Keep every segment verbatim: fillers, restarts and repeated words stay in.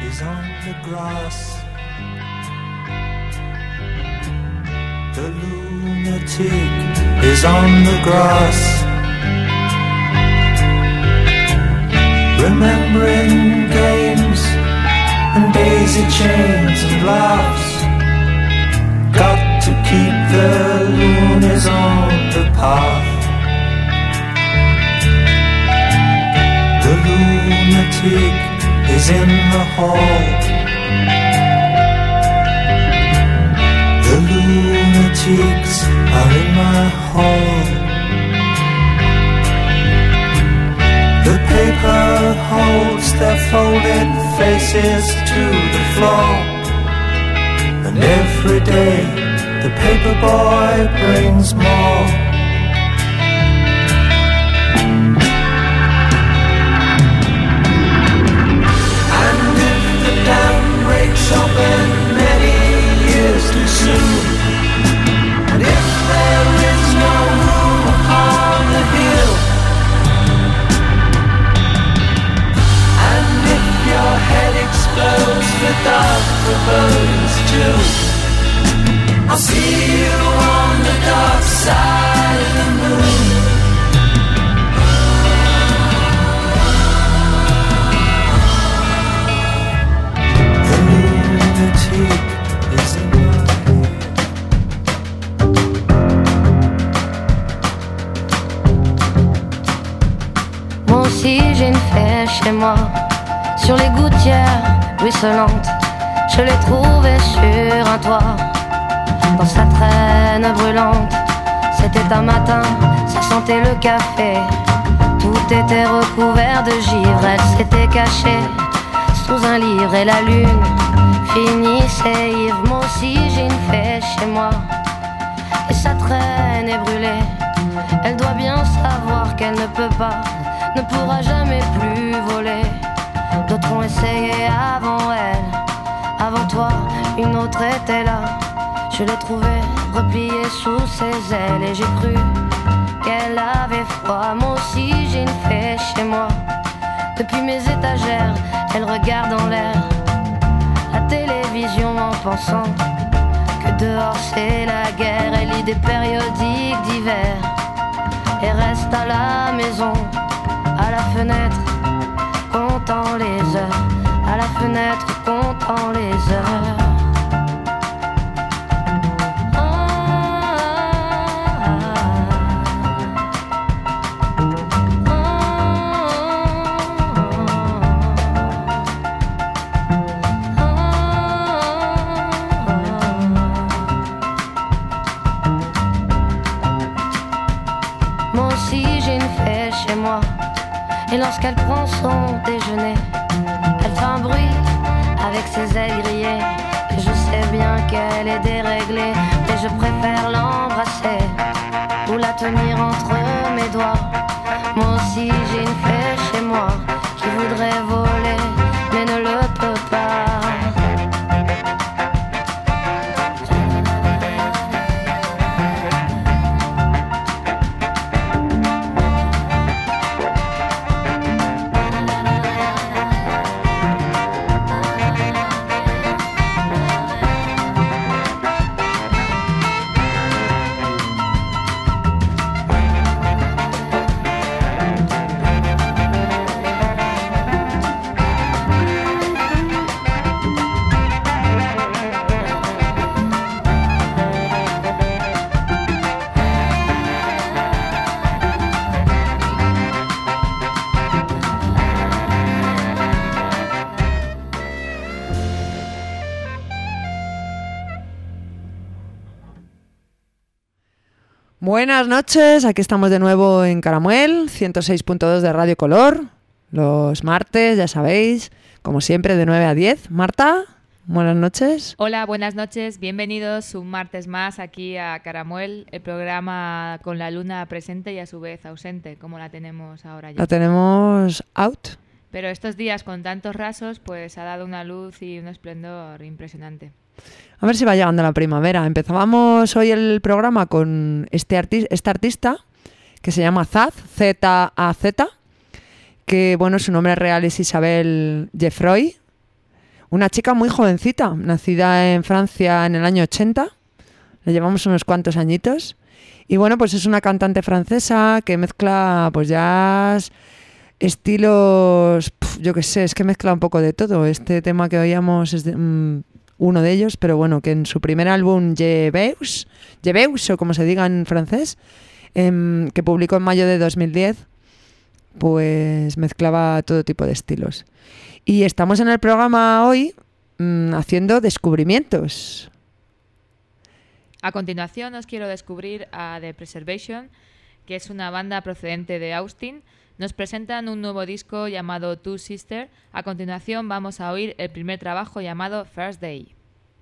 is on the grass. The lunatic is on the grass, remembering games and daisy chains and laughs. Got to keep the loonies on the path. The lunatic is in the hall. The lunatics are in my hall. The paper holds their folded faces to the floor, and every day the paper boy brings more. And if the dam breaks open many years too soon, and if there is no room upon the hill, and if your head explodes with dark forebodings too, I'll see you on the dark side of the moon. The lunatic is in my head. Moi aussi j'ai une fée chez moi, sur les gouttières ruisselantes. Je l'ai trouvée sur un toit, dans sa traîne brûlante. C'était un matin, ça sentait le café. Tout était recouvert de givre. Elle s'était cachée sous un livre et la lune finissait ivre. Moi aussi j'ai une fée chez moi, et sa traîne est brûlée. Elle doit bien savoir qu'elle ne peut pas, ne pourra jamais plus voler. D'autres ont essayé avant elle, avant toi, une autre était là. Je l'ai trouvée repliée sous ses ailes et j'ai cru qu'elle avait froid. Moi aussi j'ai une fée chez moi. Depuis mes étagères, elle regarde en l'air la télévision en pensant que dehors c'est la guerre. Elle lit des périodiques d'hiver et reste à la maison, à la fenêtre, comptant les heures, à la fenêtre, comptant les heures. Et lorsqu'elle prend son déjeuner, elle fait un bruit avec ses ailes grillées. Et je sais bien qu'elle est déréglée, mais je préfère l'embrasser ou la tenir entre mes doigts. Moi aussi j'ai une fée chez moi qui voudrait voler, mais ne le peut pas. Buenas noches, aquí estamos de nuevo en Caramuel, ciento seis punto dos de Radio Color, los martes, ya sabéis, como siempre de nueve a diez. Marta, buenas noches. Hola, buenas noches, bienvenidos un martes más aquí a Caramuel, el programa con la luna presente y a su vez ausente, como la tenemos ahora ya. La tenemos out. Pero estos días con tantos rasos, pues ha dado una luz y un esplendor impresionante. A ver si va llegando la primavera. Empezábamos hoy el programa con este arti- esta artista que se llama Zaz, Z A Z, que bueno, su nombre real es Isabel Jeffroy, Una chica muy jovencita, nacida en Francia en el año ochenta. Le llevamos unos cuantos añitos. Y bueno, pues es una cantante francesa que mezcla pues jazz, estilos, pf, yo qué sé, es que mezcla un poco de todo. Este tema que oíamos es de, um, uno de ellos, pero bueno, que en su primer álbum Je Veus, Je Veus, o como se diga en francés, em, que publicó en mayo de dos mil diez, pues mezclaba todo tipo de estilos. Y estamos en el programa hoy mmm, haciendo descubrimientos. A continuación os quiero descubrir a The Preservation, que es una banda procedente de Austin. Nos presentan un nuevo disco llamado Two Sister. A continuación vamos a oír el primer trabajo llamado First Day.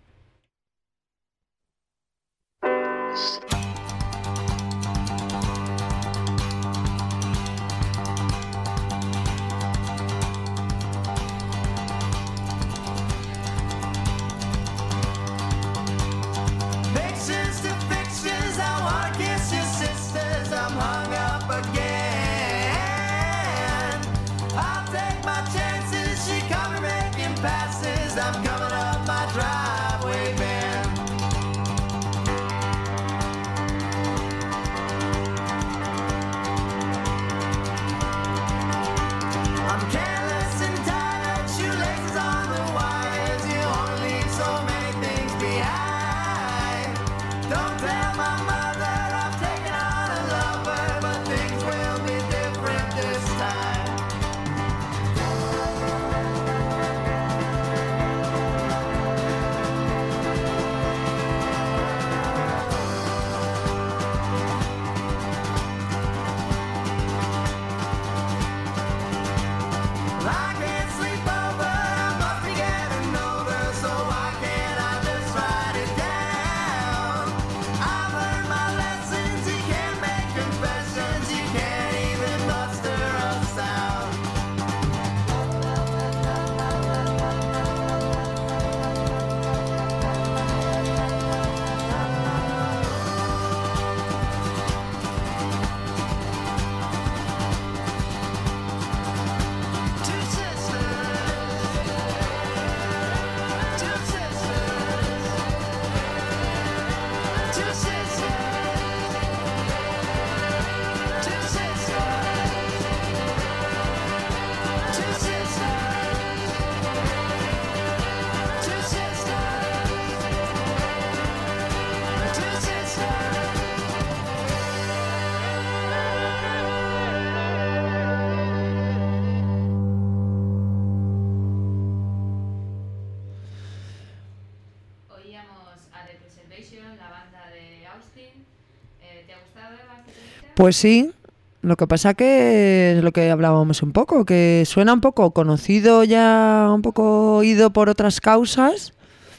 Pues sí, lo que pasa que es lo que hablábamos un poco, que suena un poco conocido ya, un poco oído por otras causas,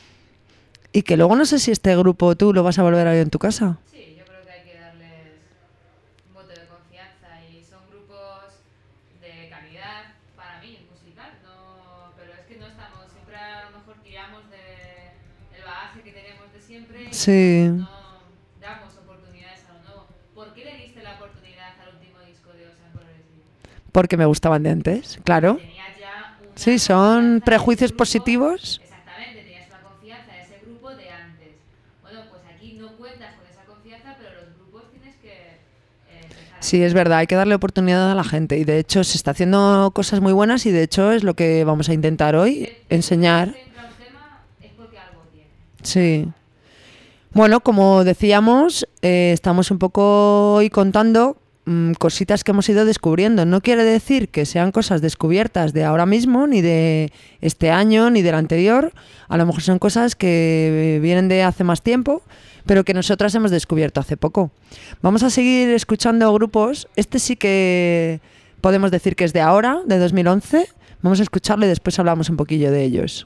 y que luego no sé si este grupo tú lo vas a volver a oír en tu casa. Sí, yo creo que hay que darles un voto de confianza y son grupos de calidad para mí, musical, no, pero es que no estamos, siempre a lo mejor tiramos de el bagaje que tenemos de siempre y Sí. no, no damos oportunidades a lo nuevo. ¿Por qué le diste la oportunidad al último disco de Ocean Progressive? Porque me gustaban de antes, claro. Tenías ya una Sí, son confianza prejuicios en ese grupo. positivos. Exactamente, tenías una confianza en ese grupo de antes. Bueno, pues aquí no cuentas con esa confianza, pero los grupos tienes que eh, empezar a... Sí, es verdad, hay que darle oportunidad a la gente, y de hecho se está haciendo cosas muy buenas, y de hecho es lo que vamos a intentar hoy, enseñar. Si entra un tema es porque algo tiene. Sí. Bueno, como decíamos, eh, estamos un poco hoy contando mmm, cositas que hemos ido descubriendo. No quiere decir que sean cosas descubiertas de ahora mismo, ni de este año, ni del anterior. A lo mejor son cosas que vienen de hace más tiempo, pero que nosotras hemos descubierto hace poco. Vamos a seguir escuchando grupos. Este sí que podemos decir que es de ahora, de dos mil once. Vamos a escucharlo y después hablamos un poquillo de ellos.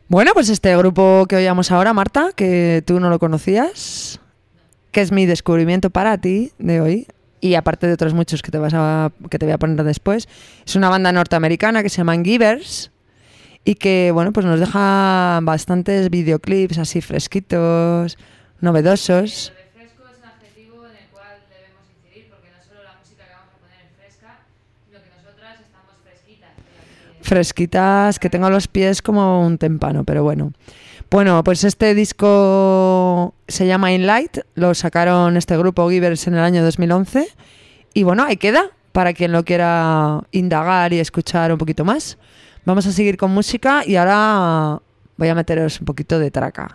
Bueno, pues este grupo que oíamos ahora, Marta, que tú no lo conocías, que es mi descubrimiento para ti de hoy, y aparte de otros muchos que te, vas a, que te voy a poner después, es una banda norteamericana que se llaman Givers y que, bueno, pues nos deja bastantes videoclips así fresquitos, novedosos. Fresquitas, que tengo los pies como un témpano, pero bueno. Bueno, pues este disco se llama In Light, lo sacaron este grupo Givers en el año dos mil once y bueno, ahí queda para quien lo quiera indagar y escuchar un poquito más. Vamos a seguir con música y ahora voy a meteros un poquito de traca.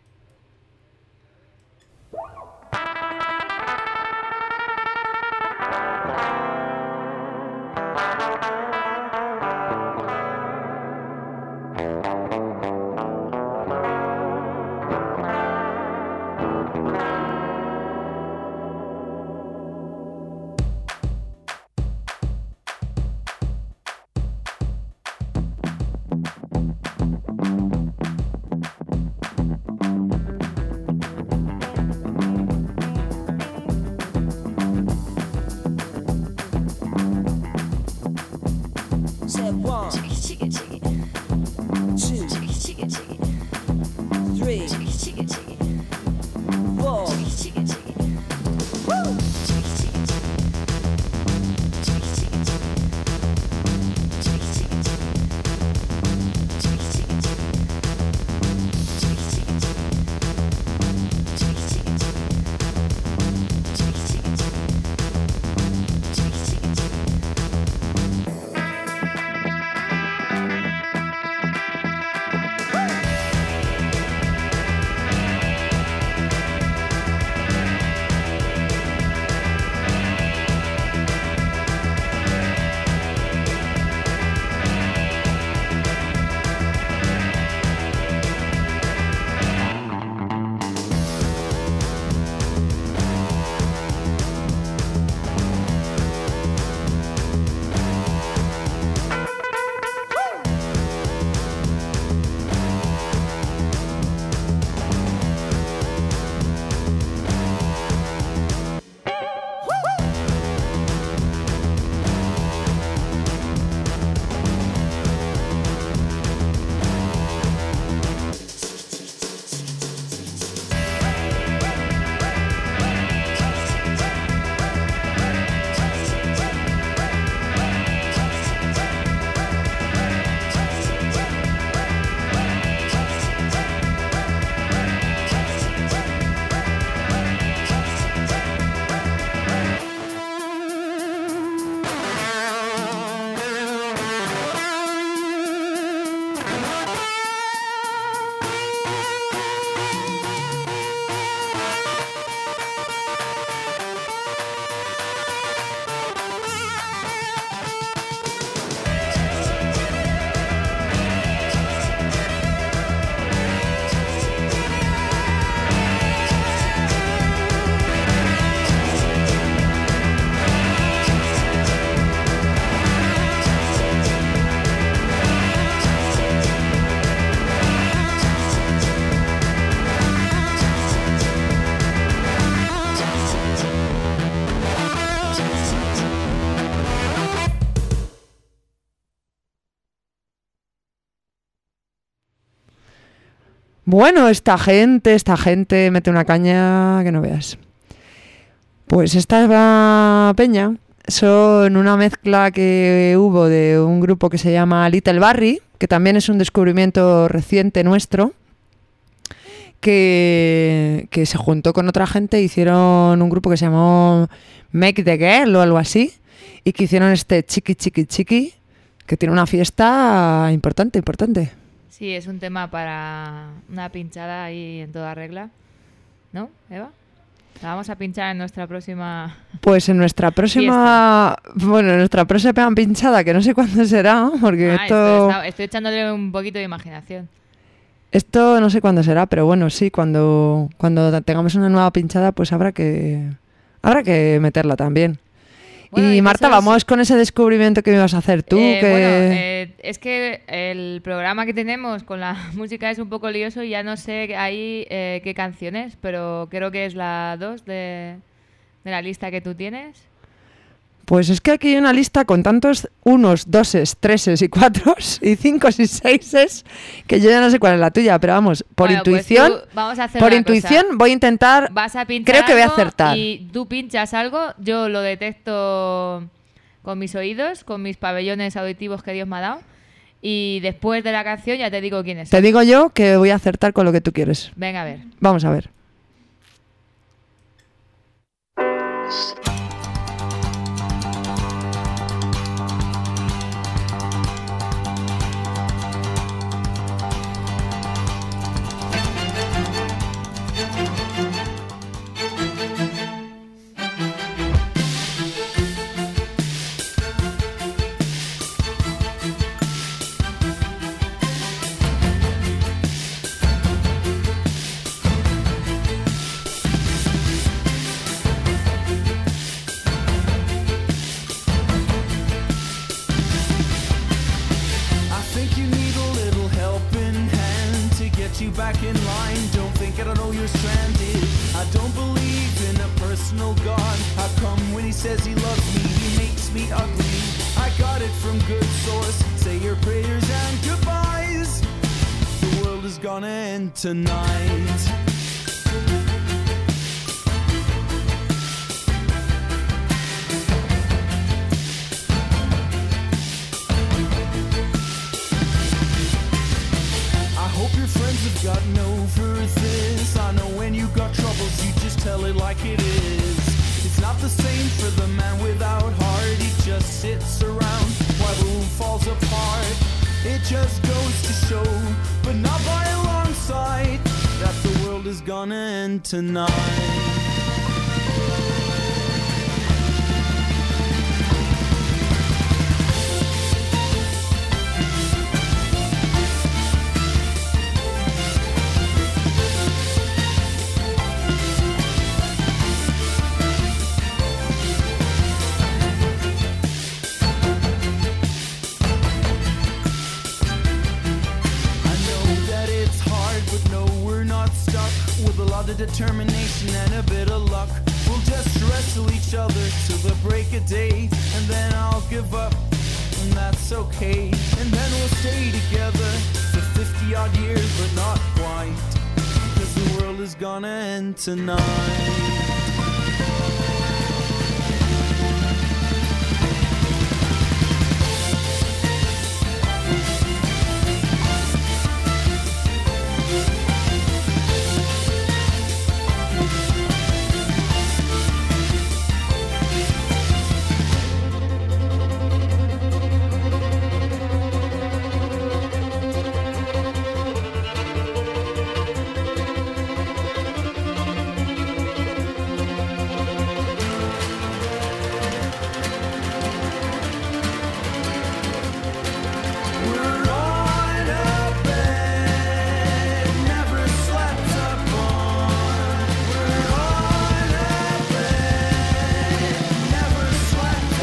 Bueno, esta gente, esta gente mete una caña que no veas. Pues esta peña son una mezcla que hubo de un grupo que se llama Little Barrie, que también es un descubrimiento reciente nuestro, que, que se juntó con otra gente e hicieron un grupo que se llamó Make the Girl o algo así, y que hicieron este Chiqui Chiqui Chiqui, que tiene una fiesta importante, importante. Sí, es un tema para una pinchada ahí en toda regla, ¿no, Eva? La vamos a pinchar en nuestra próxima... Pues en nuestra próxima... Fiesta. Bueno, en nuestra próxima pinchada, que no sé cuándo será, porque ah, esto... Estoy, estoy echándole un poquito de imaginación. Esto no sé cuándo será, pero bueno, sí, cuando, cuando tengamos una nueva pinchada, pues habrá que, habrá que meterla también. Bueno, y y Marta, eso es- vamos con ese descubrimiento que me ibas a hacer tú. Eh, que... Bueno, eh, es que el programa que tenemos con la música es un poco lioso y ya no sé ahí eh, qué canciones, pero creo que es la dos de, de la lista que tú tienes. Pues es que aquí hay una lista con tantos unos, doses, treses y cuatros y cinco y seises que yo ya no sé cuál es la tuya, pero vamos, por Bueno, pues intuición, tú- vamos a hacer por una intuición cosa. voy a intentar. Vas a pinchar Creo que voy a algo acertar. y tú pinchas algo, yo lo detecto con mis oídos, con mis pabellones auditivos que Dios me ha dado, y después de la canción ya te digo quién es. Te digo yo que voy a acertar con lo que tú quieres. Venga, a ver. Vamos a ver. I think you need a little helping hand to get you back in line. Don't think I don't know you're stranded. I don't believe in a personal God. How come when he says he loves me, he makes me ugly? I got it from good source. Say your prayers and goodbyes. The world is gonna end tonight. I hope your friends have gotten over this. I know when you got troubles, you just tell it like it is. It's not the same for the man without heart. He just sits around while the room falls apart. It just goes to show, but not by a long sight, that the world is gonna end tonight. I know that it's hard, but no, we're not stuck. With a lot of determination and a bit of luck, we'll just wrestle each other till the break of day, and then I'll give up, and that's okay. And then we'll stay together for fifty odd years, but not quite, cause the world is gonna end tonight. We're on a bed, never slept upon. We're on a bed, never slept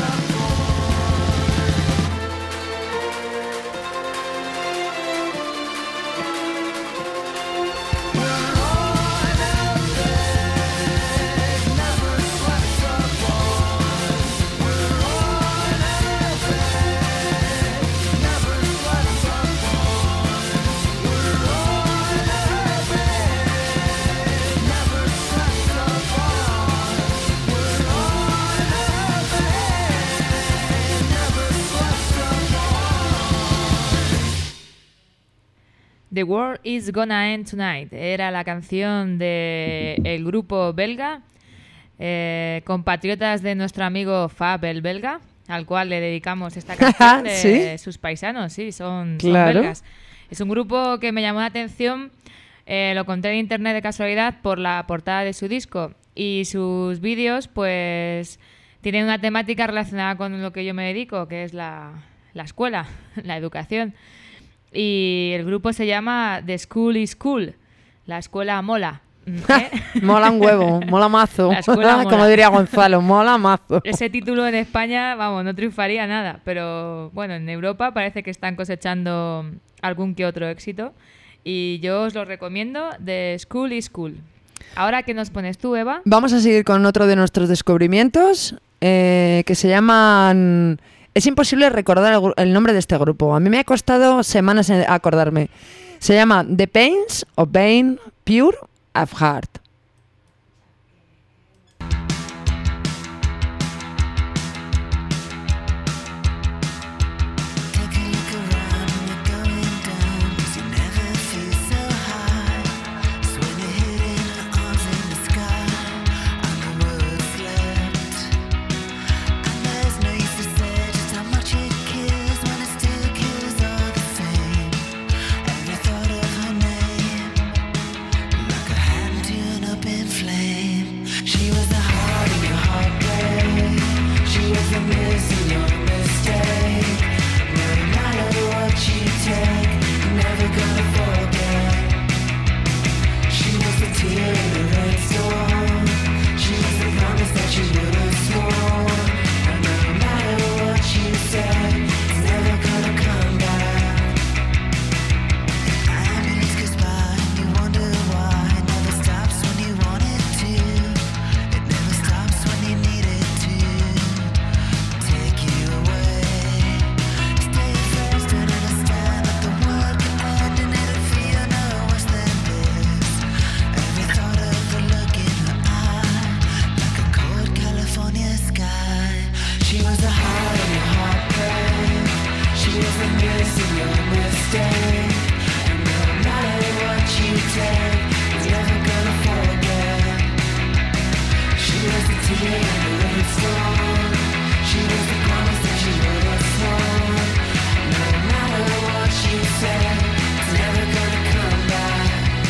upon. We're on a bed, never slept upon. We're on a bed, never slept upon. We're on a bed, never slept upon. We're on a bed, never slept upon. The World is Gonna End Tonight era la canción de el grupo belga, eh, compatriotas de nuestro amigo Fab el belga, al cual le dedicamos esta canción de ¿Sí? sus paisanos, sí, son, son Claro. belgas. Es un grupo que me llamó la atención, eh, lo encontré en internet de casualidad por la portada de su disco y sus vídeos, pues tienen una temática relacionada con lo que yo me dedico, que es la, la escuela, la educación. Y el grupo se llama The School is Cool, la escuela mola. ¿eh? Mola un huevo, mola mazo. La escuela mola. Como diría Gonzalo, mola mazo. Ese título en España, vamos, no triunfaría nada, pero bueno, en Europa parece que están cosechando algún que otro éxito y yo os lo recomiendo, de School is Cool. Ahora, ¿qué nos pones tú, Eva? Vamos a seguir con otro de nuestros descubrimientos eh, que se llaman... Es imposible recordar el, gru- el nombre de este grupo. A mí me ha costado semanas en acordarme. Se llama The Pains of Being Pure of Heart. Take a look around when you're going down, 'cause you never feel so high. So when you're hitting arms in the sky, and the world slept. And there's no use to say just how much it kills when it still kills all the same. Every thought of her name, like a hand tuned up in flame. She was the heart in your heartbreak. She was the miss in your mistake. No matter what you take, you're never gonna forget. She was the tear in the rainstorm. She was the promise that you would have sworn. And no matter what you say, it's never gonna come back. Ambulance goes by and you wonder why. It never stops when you want it to. It never stops when you need it to. Take you away. Stay first and understand that the world can end and it'll feel no worse than this. Every thought of the look in her eye, like a cold California sky. She was the heart of your heartbreak. She was the miss in your mistake. And no matter what you take, it's never gonna forget. She was the tear in the rainstorm. She was the promise that you would have sworn. No matter what you say, it's never gonna come back.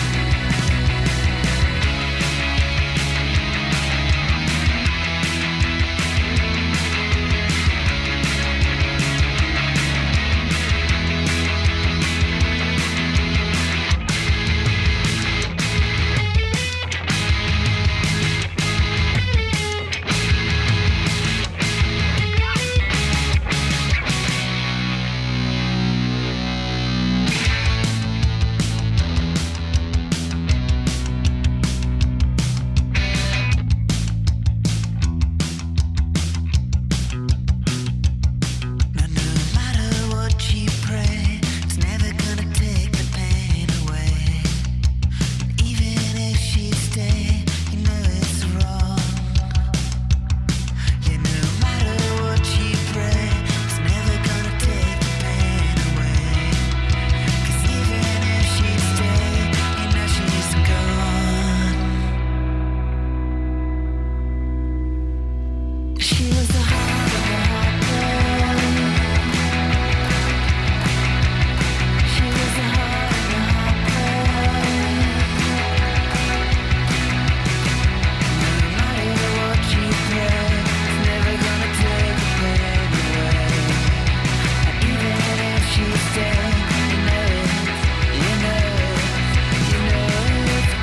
Now no matter what you pray, it's never gonna take the pain away. Even if she stay, you know it's wrong. Yeah, no matter what you pray, it's never gonna take the pain away. 'Cause even if she stay, you know she's gone. She was the heart of the heartbreak. She was the heart of the heartbreak. No matter what you pray, it's never gonna take the pain away. And even if she stays, you know it's, you know it's, you know it's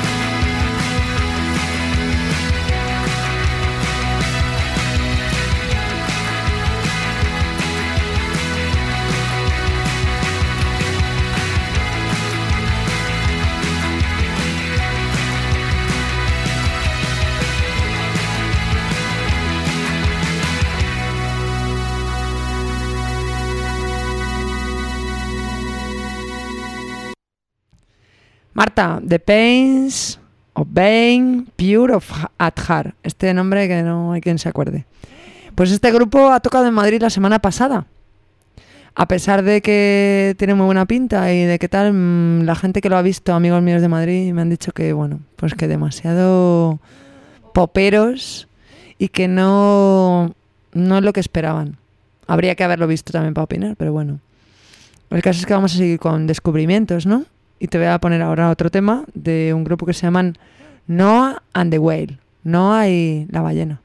Marta, The Pains of Being Pure of at Heart. Este nombre que no hay quien se acuerde. Pues este grupo ha tocado en Madrid la semana pasada. A pesar de que tiene muy buena pinta y de que tal, mmm, la gente que lo ha visto, amigos míos de Madrid, me han dicho que, bueno, pues que demasiado poperos y que no, no es lo que esperaban. Habría que haberlo visto también para opinar, pero bueno. El caso es que vamos a seguir con descubrimientos, ¿no? Y te voy a poner ahora otro tema de un grupo que se llaman Noah and the Whale. Noah y la ballena.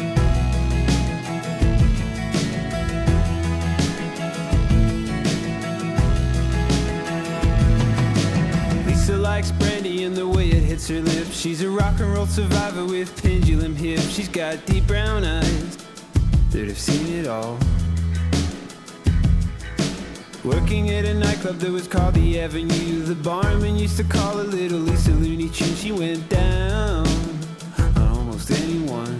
She bits her lips. She's a rock and roll survivor with pendulum hips. She's got deep brown eyes that have seen it all. Working at a nightclub that was called the Avenue. The barman used to call her Little Lisa Looney Tune. She went down on almost anyone.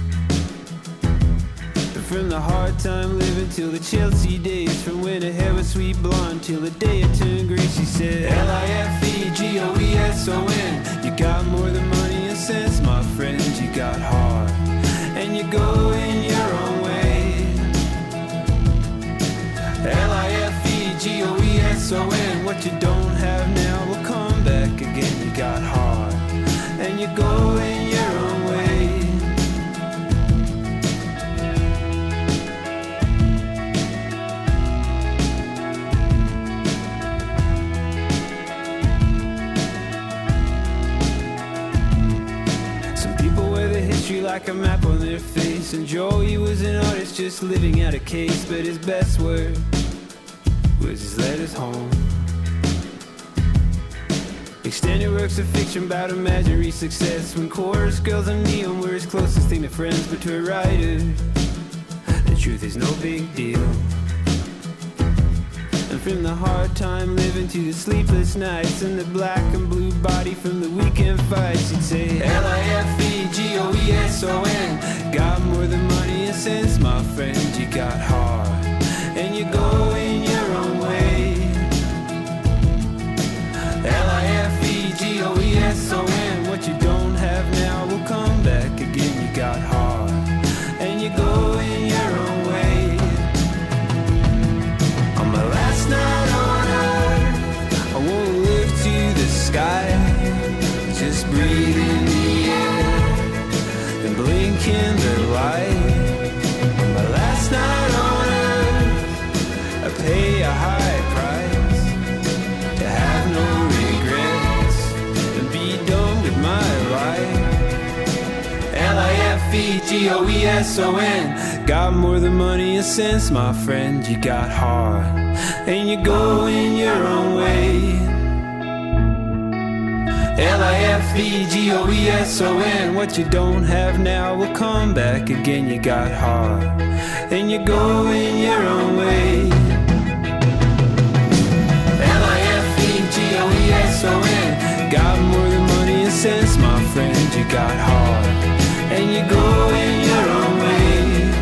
From the hard time living till the Chelsea days. From when her hair was sweet blonde till the day it turned gray. She said L I F E G O E S O N. You got more than money and sense, my friend. You got heart and you go in your own way. L I F E G O E S O N. What you don't have now will come back again. You got heart and you go in your own way. Like a map on their face. And Joey was an artist just living out a case. But his best work was his letters home. Extended works of fiction about imaginary success. When chorus girls and neon were his closest thing to friends. But to a writer, the truth is no big deal. And from the hard time living to the sleepless nights and the black and blue body from the weekend fights, you'd say L I F E G O E S O N. Got more than money and sense, my friend. You got heart and you go in your own way. L I F E G O E S O N. What you don't have now will come back again. You got heart and you go in your own way. On my last night on earth, I won't live to the sky. Just breathe in the air and blink in the light. On my last night on earth, I pay a high price to have no regrets and be done with my life. L I F E G O E S O N. Got more than money and sense, my friend. You got heart and you go in your own way. L I F E G O E S O N. What you don't have now will come back again. You got heart and you go in your own way. L I F E G O E S O N. Got more than money and sense, my friend. You got heart and you go in your own way.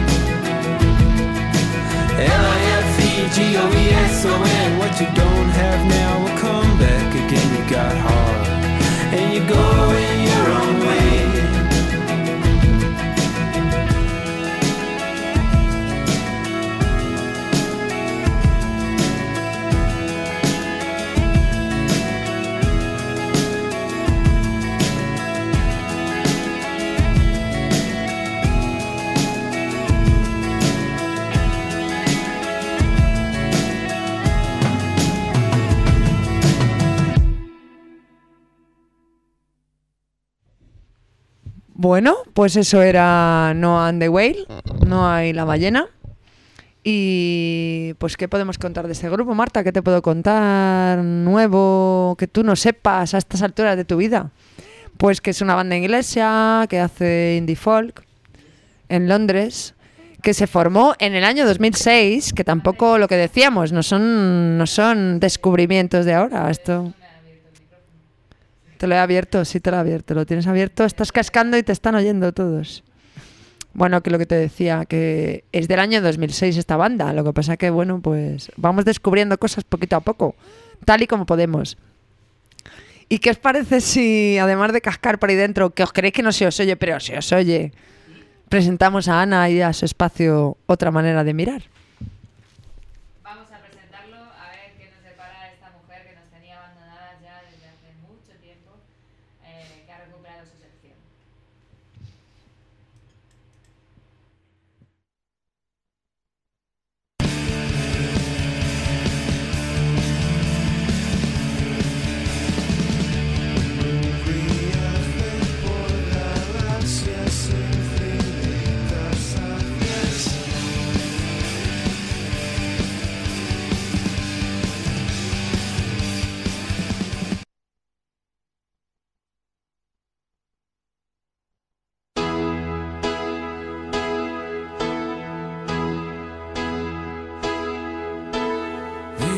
L I F E G O E S O N. What you don't have now will come back again. You got heart and you go in your own way. Bueno, pues eso era Noah and the Whale, Noah y la ballena. Y pues, ¿qué podemos contar de este grupo, Marta? ¿Qué te puedo contar nuevo que tú no sepas a estas alturas de tu vida? Pues que es una banda inglesa que hace indie folk en Londres, que se formó en el año dos mil seis, que tampoco, lo que decíamos, no son, no son descubrimientos de ahora. Esto... Te lo he abierto, sí te lo he abierto. Lo tienes abierto, estás cascando y te están oyendo todos. Bueno, que lo que te decía, que es del año dos mil seis esta banda. Lo que pasa que, bueno, pues vamos descubriendo cosas poquito a poco, tal y como podemos. ¿Y qué os parece si, además de cascar por ahí dentro, que os creéis que no se os oye, pero se os oye, presentamos a Ana y a su espacio Otra Manera de Mirar? Vamos a presentarlo, a ver qué nos separa esta mujer que nos tenía abandonadas ya desde hace mucho tiempo, eh, que ha recuperado su sección.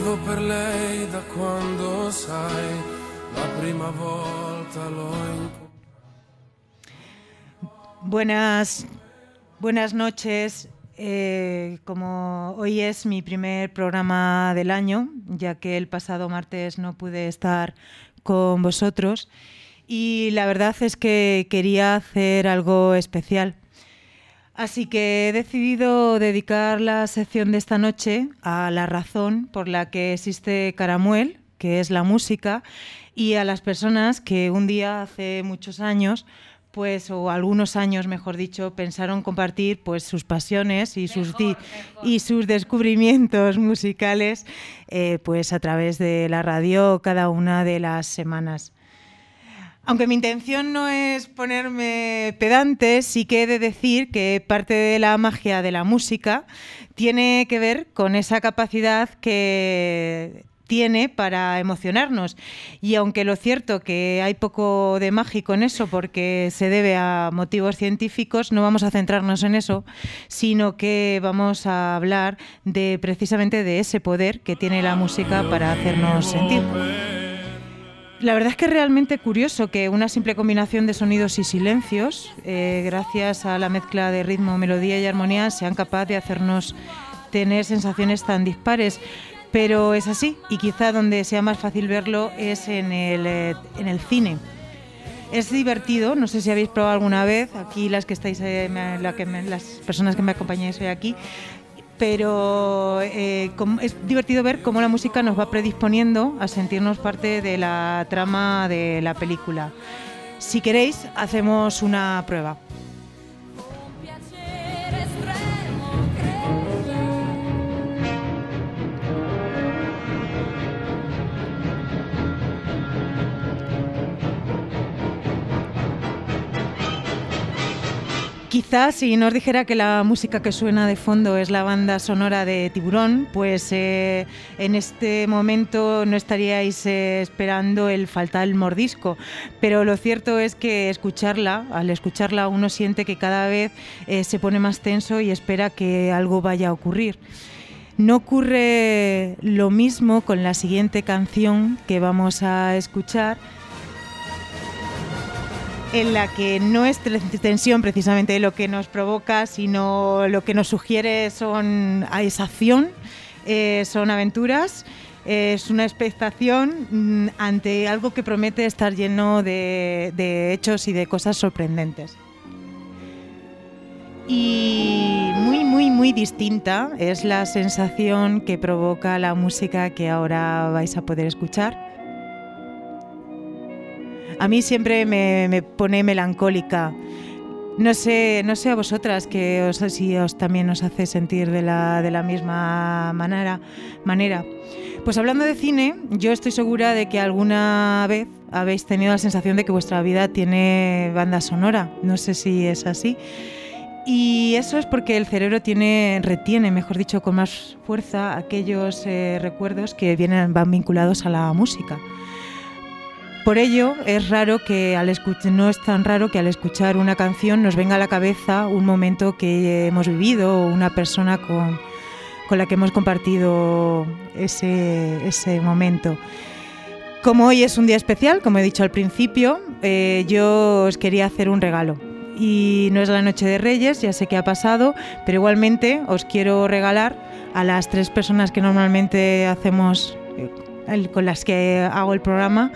Vivo per lei da quando sai la prima volta l'ho incontrato. Buenas, buenas noches. Eh, como hoy es mi primer programa del año, ya que el pasado martes no pude estar con vosotros, y la verdad es que quería hacer algo especial. Así que he decidido dedicar la sección de esta noche a la razón por la que existe Caramuel, que es la música, y a las personas que un día, hace muchos años, pues o algunos años, mejor dicho, pensaron compartir pues sus pasiones y sus di- y sus descubrimientos musicales eh, pues a través de la radio cada una de las semanas. Aunque mi intención no es ponerme pedante, sí que he de decir que parte de la magia de la música tiene que ver con esa capacidad que tiene para emocionarnos. Y aunque lo cierto que hay poco de mágico en eso porque se debe a motivos científicos, no vamos a centrarnos en eso, sino que vamos a hablar de precisamente de ese poder que tiene la música para hacernos sentir. La verdad es que es realmente curioso que una simple combinación de sonidos y silencios, eh, gracias a la mezcla de ritmo, melodía y armonía, sean capaces de hacernos tener sensaciones tan dispares. Pero es así, y quizá donde sea más fácil verlo es en el, eh, en el cine. Es divertido, no sé si habéis probado alguna vez, aquí las que estáis, eh, me, la que me, las personas que me acompañáis hoy aquí, pero eh, com, es divertido ver cómo la música nos va predisponiendo a sentirnos parte de la trama de la película. Si queréis, hacemos una prueba. Quizás si no os dijera que la música que suena de fondo es la banda sonora de Tiburón, pues eh, en este momento no estaríais eh, esperando el fatal mordisco. Pero lo cierto es que escucharla, al escucharla uno siente que cada vez eh, se pone más tenso y espera que algo vaya a ocurrir. No ocurre lo mismo con la siguiente canción que vamos a escuchar, en la que no es tensión precisamente lo que nos provoca, sino lo que nos sugiere son es acción, eh, son aventuras, eh, es una expectación mm, ante algo que promete estar lleno de, de hechos y de cosas sorprendentes. Y muy, muy, muy distinta es la sensación que provoca la música que ahora vais a poder escuchar. A mí siempre me, me pone melancólica. No sé, no sé a vosotras que os, si os también os hace sentir de la, de la misma manera, manera. Pues hablando de cine, yo estoy segura de que alguna vez habéis tenido la sensación de que vuestra vida tiene banda sonora. No sé si es así. Y eso es porque el cerebro tiene, retiene, mejor dicho, con más fuerza aquellos eh, recuerdos que vienen, van vinculados a la música. Por ello, es raro que al escuch- no es tan raro que al escuchar una canción nos venga a la cabeza un momento que hemos vivido o una persona con, con la que hemos compartido ese, ese momento. Como hoy es un día especial, como he dicho al principio, eh, yo os quería hacer un regalo. Y no es la noche de Reyes, ya sé que ha pasado, pero igualmente os quiero regalar a las tres personas que normalmente hacemos, eh, con las que hago el programa,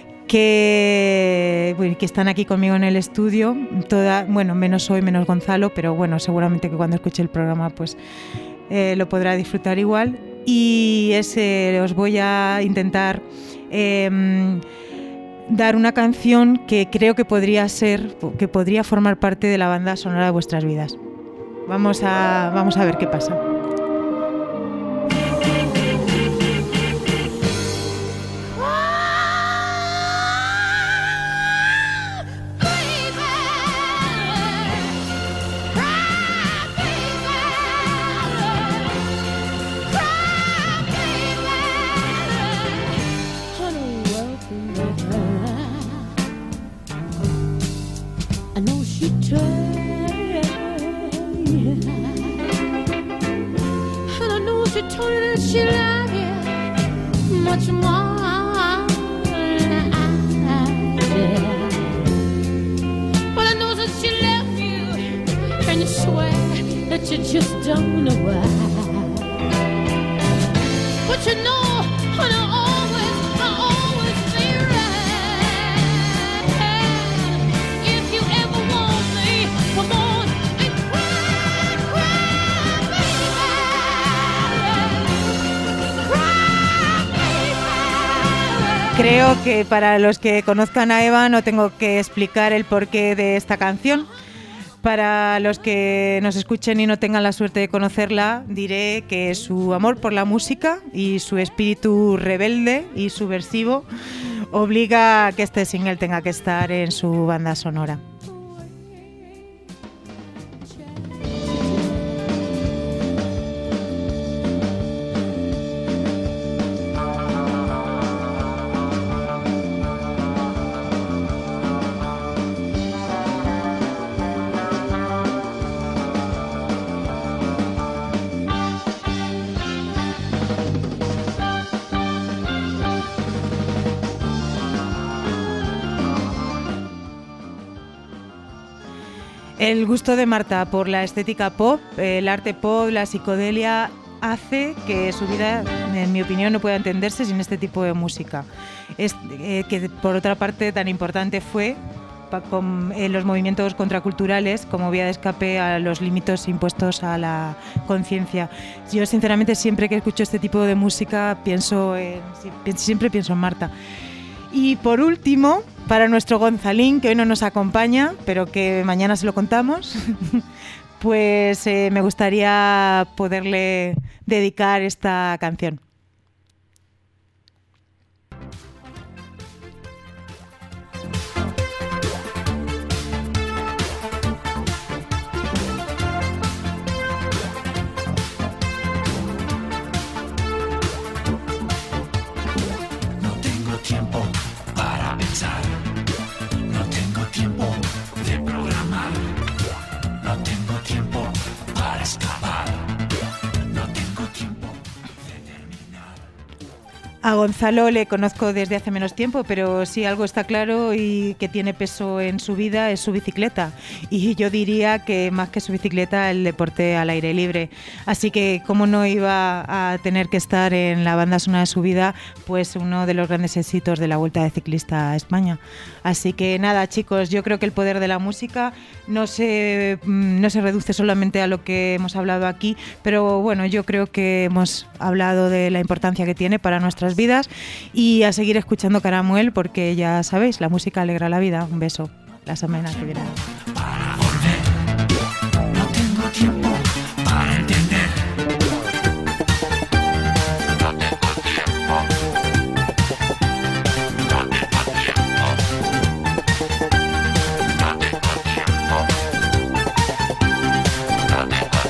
Que, bueno, que están aquí conmigo en el estudio, toda, bueno, menos hoy, menos Gonzalo, pero bueno, seguramente que cuando escuche el programa pues eh, lo podrá disfrutar igual. Y ese, os voy a intentar eh, dar una canción que creo que podría ser, que podría formar parte de la banda sonora de vuestras vidas. Vamos a, vamos a ver qué pasa. I know she tried, and I know she told you that she loved you. much more than I did. Well, I know that she left you, and you swear that you just don't know why. But you know, and I always, I always be right. If you ever want me, come on and cry, cry, baby. Cry, baby. Creo que para los que conozcan a Eva no tengo que explicar el porqué de esta canción. Para los que nos escuchen y no tengan la suerte de conocerla, diré que su amor por la música y su espíritu rebelde y subversivo obliga a que este single tenga que estar en su banda sonora. El gusto de Marta por la estética pop, el arte pop, la psicodelia, hace que su vida, en mi opinión, no pueda entenderse sin este tipo de música. Es, eh, que por otra parte tan importante fue pa, con, eh, los movimientos contraculturales como vía de escape a los límites impuestos a la conciencia. Yo sinceramente siempre que escucho este tipo de música pienso en, siempre pienso en Marta. Y por último, para nuestro Gonzalín, que hoy no nos acompaña, pero que mañana se lo contamos, pues eh, me gustaría poderle dedicar esta canción. No tengo tiempo para pensar, no tengo tiempo de programar, no tengo tiempo para escapar, no tengo tiempo de terminar. A Gonzalo le conozco desde hace menos tiempo, pero sí algo está claro y que tiene peso en su vida es su bicicleta. Y yo diría que más que su bicicleta, el deporte al aire libre. Así que cómo no iba a tener que estar en la banda sonora de su vida, pues uno de los grandes éxitos de la Vuelta de Ciclista a España. Así que nada, chicos, yo creo que el poder de la música no se, no se reduce solamente a lo que hemos hablado aquí, pero bueno, yo creo que hemos hablado de la importancia que tiene para nuestras vidas y a seguir escuchando Caramuel porque ya sabéis, la música alegra la vida. Un beso. La semana que viene. Para volver, no tengo tiempo para entender. No tengo tiempo. No tengo tiempo. No tengo tiempo. No tengo tiempo.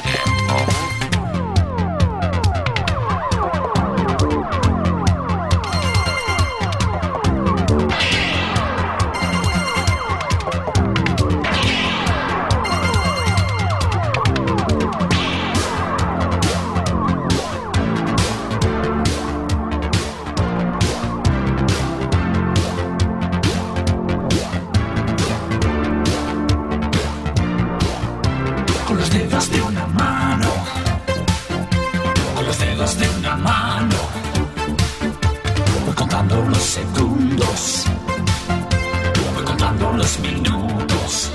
Con los dedos de una mano, con los dedos de una mano, voy contando los segundos, voy contando los minutos.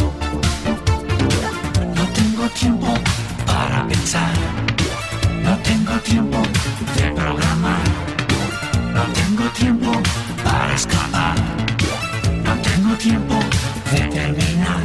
No tengo tiempo para pensar, no tengo tiempo de programar, no tengo tiempo para escapar, no tengo tiempo de terminar.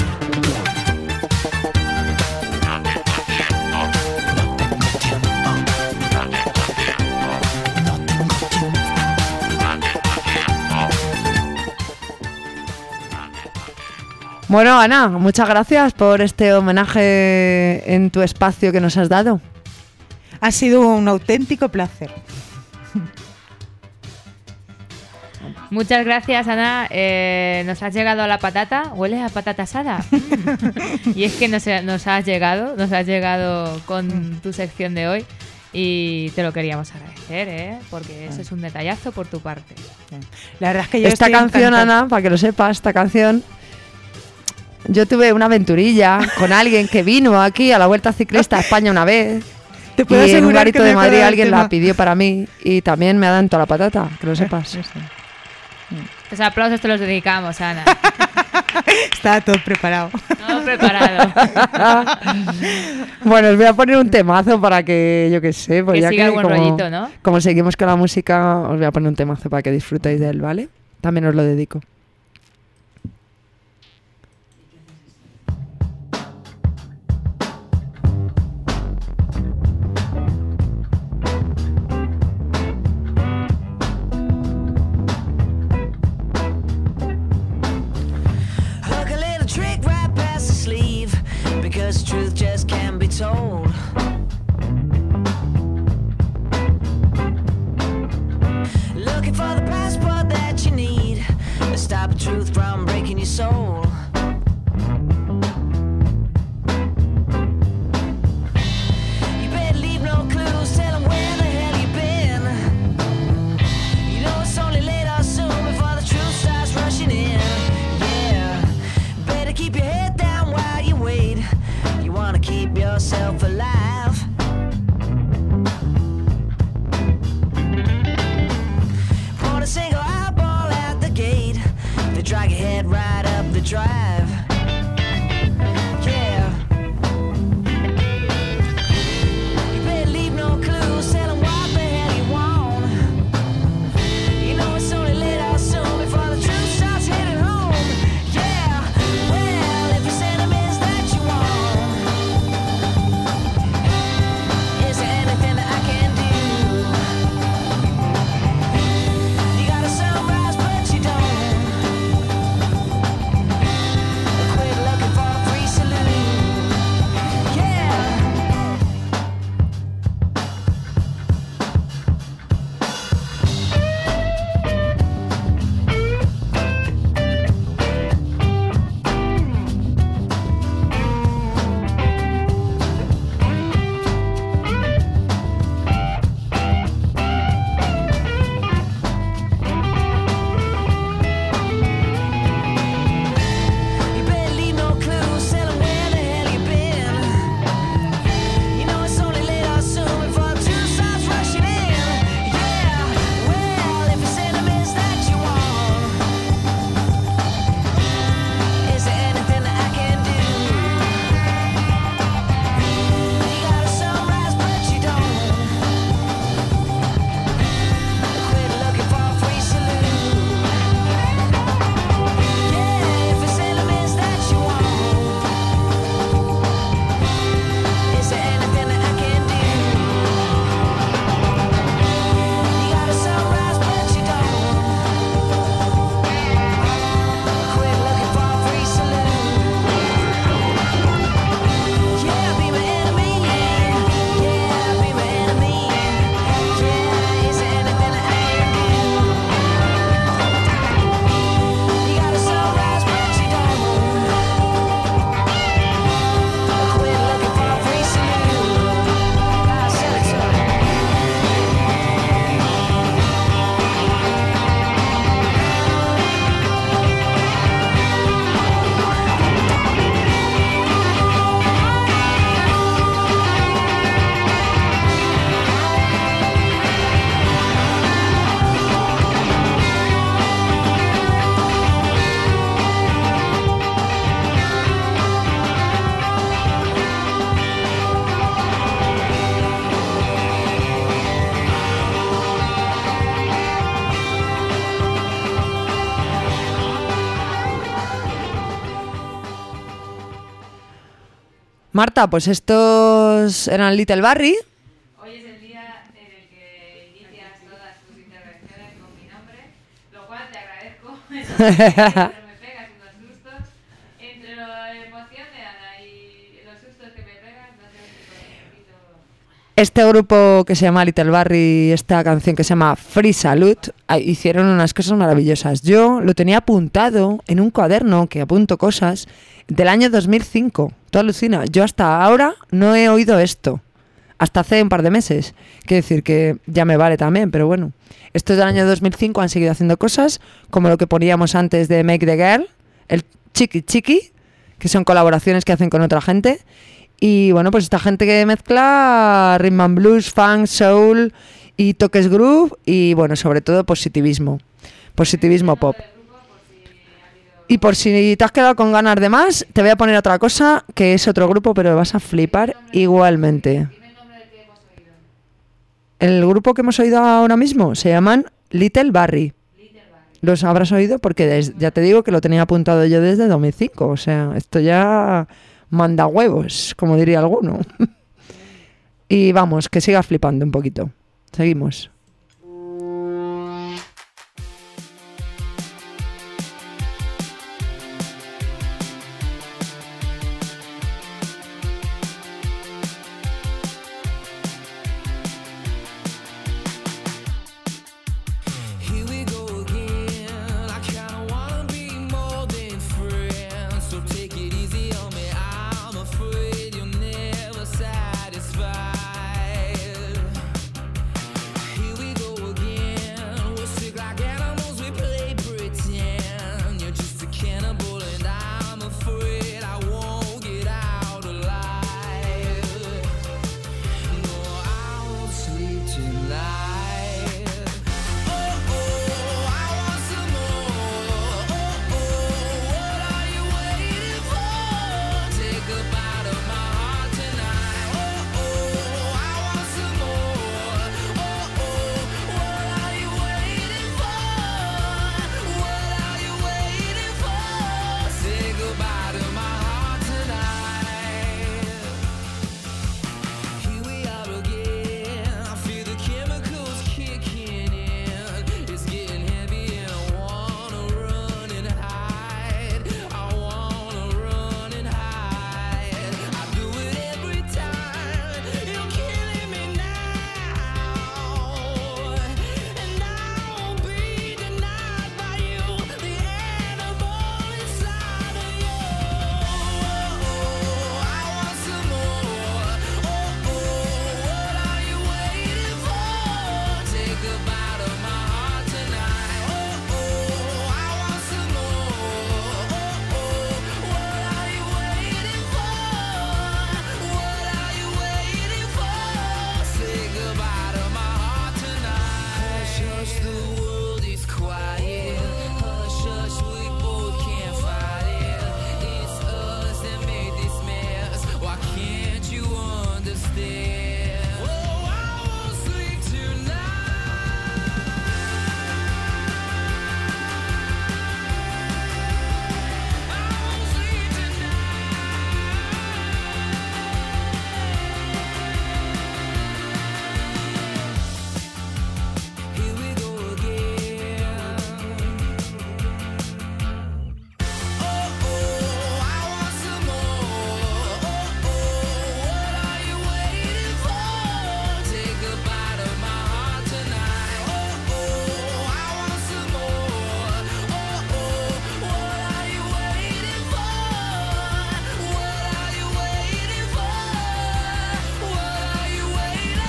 Bueno, Ana, muchas gracias por este homenaje en tu espacio que nos has dado. Ha sido un auténtico placer. Muchas gracias, Ana. Eh, nos has llegado a la patata. ¿Huele a patata asada? Mm. Y es que nos, nos has llegado, nos has llegado con tu sección de hoy. Y te lo queríamos agradecer, ¿eh? Porque ese es un detallazo por tu parte. La verdad es que yo Esta estoy canción, encantada. Ana, para que lo sepas, esta canción... Yo tuve una aventurilla con alguien que vino aquí a la Vuelta Ciclista a España una vez. Te puedo Y en un asegurar garito que me de acuerdo Madrid del alguien tema. la pidió para mí y también me ha dado en toda la patata, que lo sepas. No sé. Los aplausos te los dedicamos, Ana. Estaba todo preparado. Todo preparado. Bueno, os voy a poner un temazo para que, yo qué sé, pues Que ya siga que el buen como, rollito, ¿no? como seguimos con la música, os voy a poner un temazo para que disfrutéis de él, ¿vale? También os lo dedico. Hook a little trick right past the sleeve, because the truth just can't be told. Looking for the passport that you need to stop the truth from breaking your soul. You better leave no clues, tell 'em where the hell you been. You know it's only late or soon before the truth starts rushing in. Yeah, better keep your head down while you wait. You wanna keep yourself alive. Point a single eyeball at the gate. They drag your head right up the drive. Yeah. You better leave no clues, tell 'em what the hell you want. You know it's only late or soon before the truth starts hitting home. Yeah, well, if it's enemies that you want, is there anything that I can do? You got a sunrise, but you don't. Quit looking for a free saloon. Yeah. You better leave no clues, tell 'em where the hell you been. You know it's only late or soon before the truth starts rushing in. Yeah, well, if it's enemies that you want, is there anything that I can do? You got a sunrise, but you don't. Quit looking for a free saloon. Yeah, if it's enemies that you want, is there anything that I can do? You got a sunrise, but you don't. Quit looking for a free saloon. Yeah, be my enemy. Yeah, be my enemy. Yeah, is there anything that I can do? You got a sunrise, but you don't. Quit looking for a free saloon. I said it so. Marta, pues estos eran Little Barry. Hoy es el día en el que inicias todas tus intervenciones con mi nombre, lo cual te agradezco. Pero me pegas unos sustos. Entre la emoción de Ana y los sustos que me pegas, no sé si con un poquito... Este grupo que se llama Little Barry, esta canción que se llama Free Salute, ah, hicieron unas cosas maravillosas. Yo lo tenía apuntado en un cuaderno que apunto cosas del año dos mil cinco. Tú alucina. Yo hasta ahora no he oído esto. hasta hace un par de meses. Quiero decir que ya me vale también, pero bueno. Estos del año dos mil cinco han seguido haciendo cosas como lo que poníamos antes de Make the Girl, el Chiqui Chiqui, que son colaboraciones que hacen con otra gente. Y bueno, pues esta gente que mezcla rhythm and blues, funk, soul y toques groove y bueno, sobre todo positivismo. Positivismo pop. Y por si te has quedado con ganas de más, te voy a poner otra cosa que es otro grupo, pero vas a flipar igualmente. El grupo que hemos oído ahora mismo se llaman Little Barry. Los habrás oído porque des- ya te digo que lo tenía apuntado yo desde dos mil cinco. O sea, esto ya manda huevos, como diría alguno. Y vamos, que sigas flipando un poquito. Seguimos. Here we go again. I kinda wanna be more than friends, so take it easy on me. I'm afraid you're never satisfied. Here we go again. We're sick like animals, we play pretend. You're just a cannibal, and I'm afraid I won't get out alive. No, I won't sleep tonight. Here we are again. I feel the chemicals kicking in. It's getting heavy and I wanna run and hide. I wanna run and hide. I do it every time. You're killing me now. And I won't be denied by you. The animal inside of you. Oh, I want some more. Oh, what are you waiting for? Take a bite of my heart tonight. Oh, I want some more. Oh, what are you waiting for? What are you waiting for? Say goodbye to my heart tonight. Hush, hush, the world is quiet. Hush, hush, we both can't fight it. It's us that made this mess. Why can't you understand? Oh, I won't sleep tonight. I won't sleep tonight. Here we go again. Oh, oh, I want some more. Oh, what are you waiting for? Take a bite of my heart tonight. Oh, I want some more. Oh, what are you waiting for? What are you waiting for? What are you waiting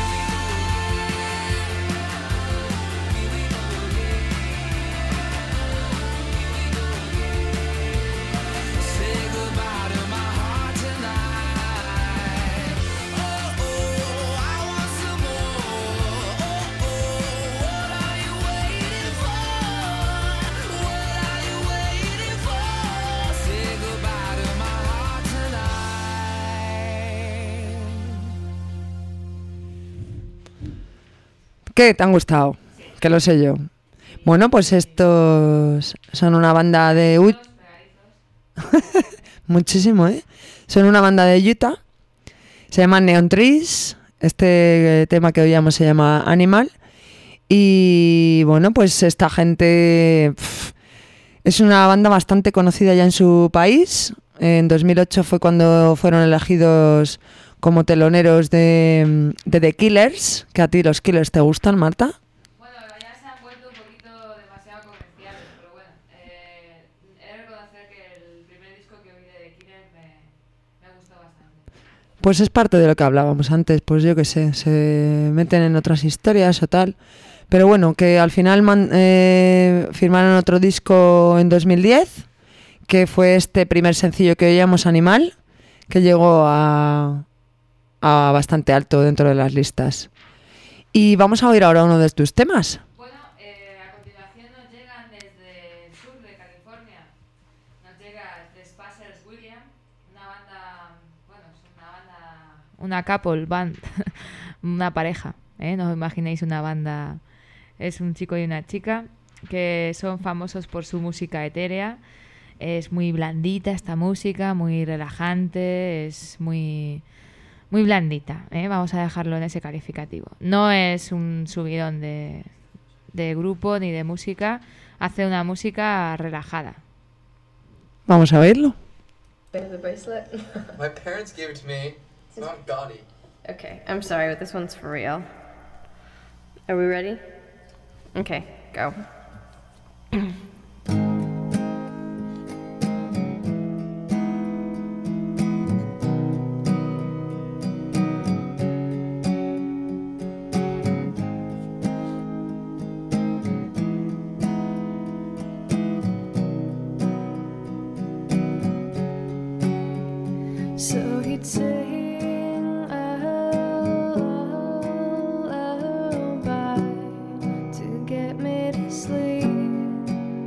Say goodbye to my heart tonight. Oh, I want some more. Oh, what are you waiting for? What are you waiting for? Say goodbye to my heart tonight. ¿Qué te han gustado? Que lo sé yo. Bueno, pues estos son una banda de... Ut- Muchísimo, ¿eh? Son una banda de Utah. Se llaman Neon Trees. Este eh, tema que oíamos se llama Animal. Y bueno, pues esta gente pf, es una banda bastante conocida ya en su país. En dos mil ocho fue cuando fueron elegidos como teloneros de, de The Killers. Que a ti los Killers te gustan, Marta. Bueno, ya se han vuelto un poquito demasiado comerciales, pero bueno, eh, he de reconocer que el primer disco que oí de The Killers me, me ha gustado bastante. pues es parte de lo que hablábamos antes, pues yo qué sé, se meten en otras historias o tal. Pero bueno, que al final man- eh, firmaron otro disco en dos mil diez, que fue este primer sencillo que oíamos, Animal, que llegó a, a bastante alto dentro de las listas. Y vamos a oír ahora uno de tus temas. Bueno, eh, a continuación nos llegan desde el sur de California. Nos llega The Spacers William, una banda, bueno, es una banda, una couple band, una pareja, ¿eh? No os imaginéis una banda, es un chico y una chica que son famosos por su música etérea. Es muy blandita esta música, muy relajante, es muy... Muy blandita, ¿eh? Vamos a dejarlo en ese calificativo. No es un subidón de, de grupo ni de música. Hace una música relajada. Vamos a oírlo. The bracelet? My parents gave it to me. It's not gaudy. Okay, I'm sorry, but this one's for real. Are we ready? Okay, go. So he'd sing a lullaby to get me to sleep.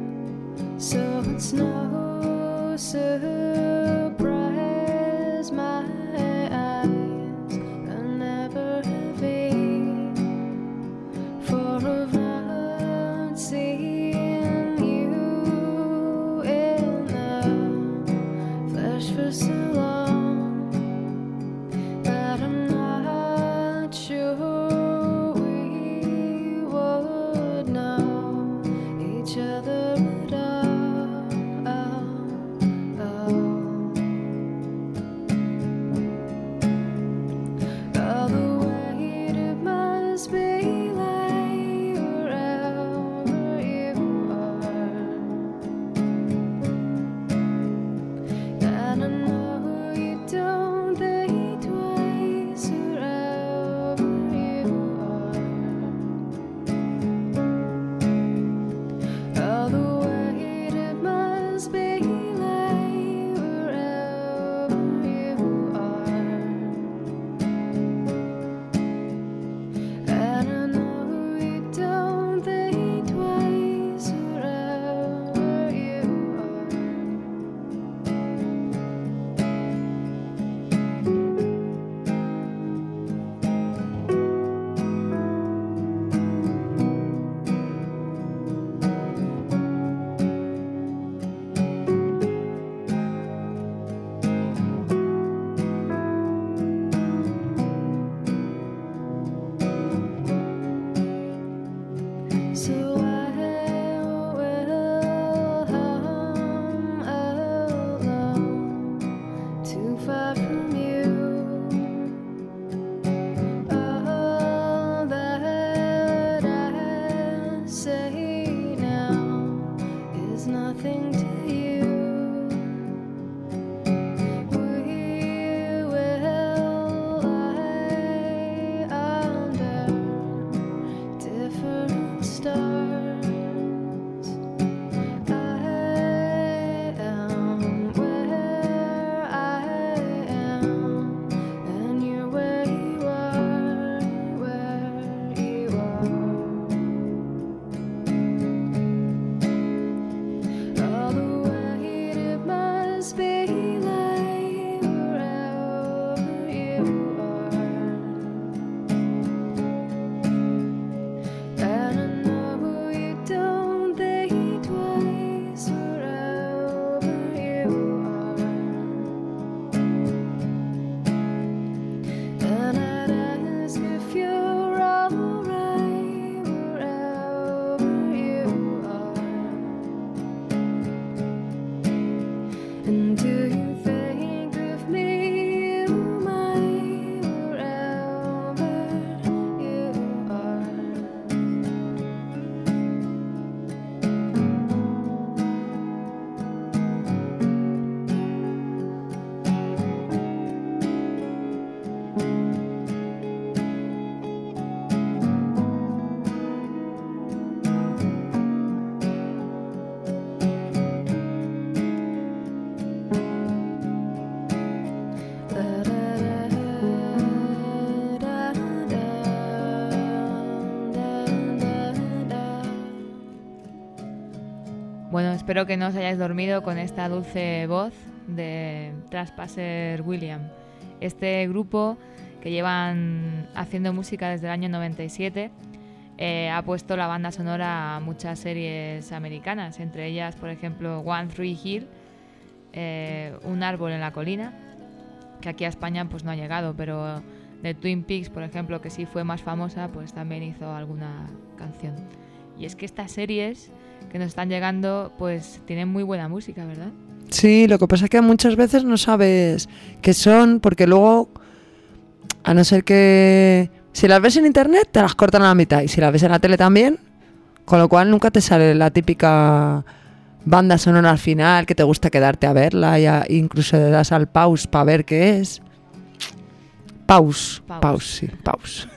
Bueno, espero que no os hayáis dormido con esta dulce voz de Trespasser William. Este grupo, que llevan haciendo música desde el año noventa y siete, eh, ha puesto la banda sonora a muchas series americanas, entre ellas, por ejemplo, One Tree Hill, eh, Un árbol en la colina, que aquí a España pues no ha llegado, pero de Twin Peaks, por ejemplo, que sí fue más famosa, pues también hizo alguna canción. Y es que estas series que nos están llegando pues tienen muy buena música, ¿verdad? Sí, lo que pasa es que muchas veces no sabes qué son, porque luego, a no ser que... Si las ves en internet, te las cortan a la mitad, y si las ves en la tele también, con lo cual nunca te sale la típica banda sonora al final, que te gusta quedarte a verla, y a- incluso le das al pause para ver qué es. Pause, Pause. pause, sí, pause.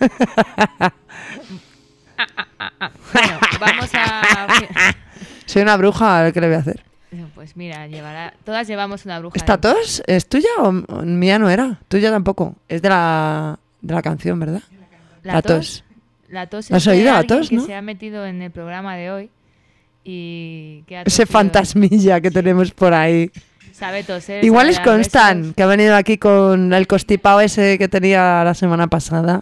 Bueno, vamos a... Soy una bruja, a ver qué le voy a hacer. Pues mira, llevará... Todas llevamos una bruja. ¿Esta dentro. tos es tuya o o mía no era? Tuya tampoco. Es de la, de la canción, ¿verdad? La tos. La tos ¿La has es de oído, la alguien tos, que no? se ha metido en el programa de hoy y que ha Ese tosido. fantasmilla que tenemos por ahí. Sabe toser. Igual sabe es dar Constant, besos. que ha venido aquí con el constipado ese que tenía la semana pasada.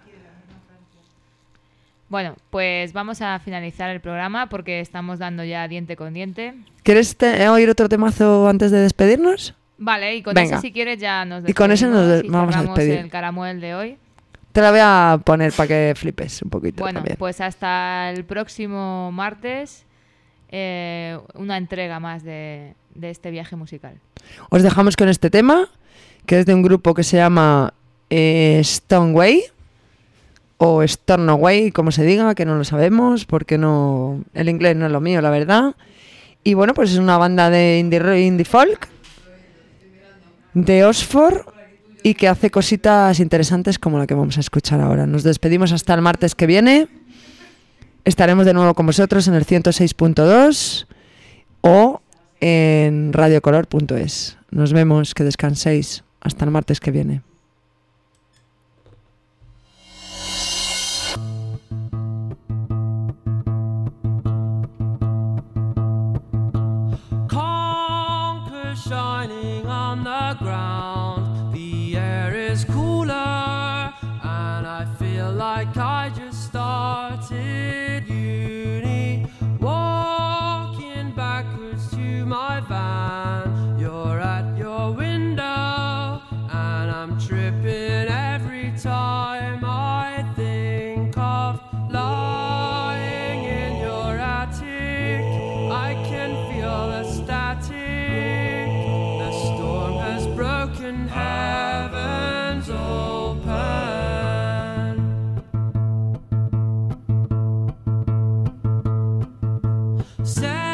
Bueno, pues vamos a finalizar el programa porque estamos dando ya diente con diente. ¿Quieres te- oír otro temazo antes de despedirnos? Vale, y con Venga. ese si quieres ya nos Y con ese nos despedimos de- y vamos a cerramos despedir. el caramuel de hoy. Te la voy a poner para que flipes un poquito Bueno, también. pues hasta el próximo martes, eh, una entrega más de, de este viaje musical. Os dejamos con este tema, que es de un grupo que se llama eh, Stoneway, o Stornoway, como se diga, que no lo sabemos, porque no el inglés no es lo mío, la verdad. Y bueno, pues es una banda de indie, ro- indie folk, de Oxford, y que hace cositas interesantes como la que vamos a escuchar ahora. Nos despedimos hasta el martes que viene. Estaremos de nuevo con vosotros en el ciento seis punto dos o en radiocolor punto es. Nos vemos, que descanséis. Hasta el martes que viene. Conquer shining on the ground. The air is cooler, and I feel like I just started uni. Walking backwards to my van. You're at your window, and I'm tripping every time I think of lying in your attic. I can feel the static. The storm has broken, heavens open. Say